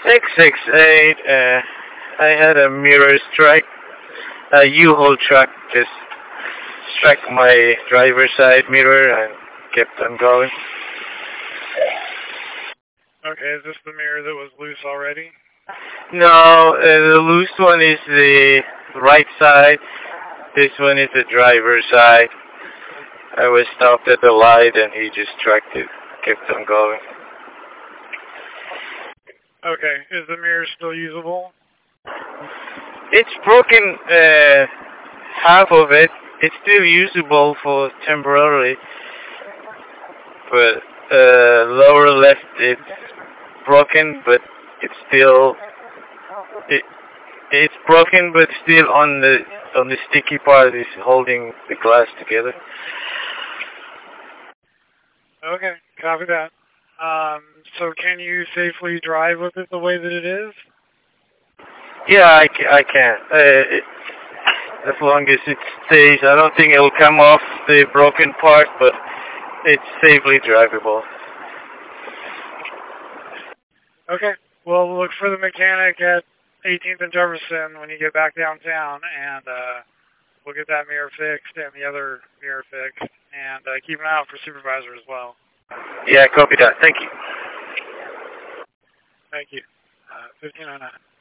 X68, I had a mirror strike. A U-Haul truck just struck my driver's side mirror and kept on going. Okay, is this the mirror that was loose already? No, the loose one is the right side. This one is the driver's side. I was stopped at the light and he just tracked it, kept on going. Okay, is the mirror still usable? It's broken, half of it. It's still usable for temporarily, but lower left it's broken, but it's broken, but still on the sticky part is holding the glass together. Okay, copy that. So can you safely drive with it the way that it is? Yeah, I can. As long as it stays, I don't think it'll come off the broken part, but it's safely drivable. Okay, well, look for the mechanic at 18th and Jefferson when you get back downtown, and we'll get that mirror fixed and the other mirror fixed, and keep an eye out for supervisor as well. Yeah, copy that. Thank you. Thank you. 1509.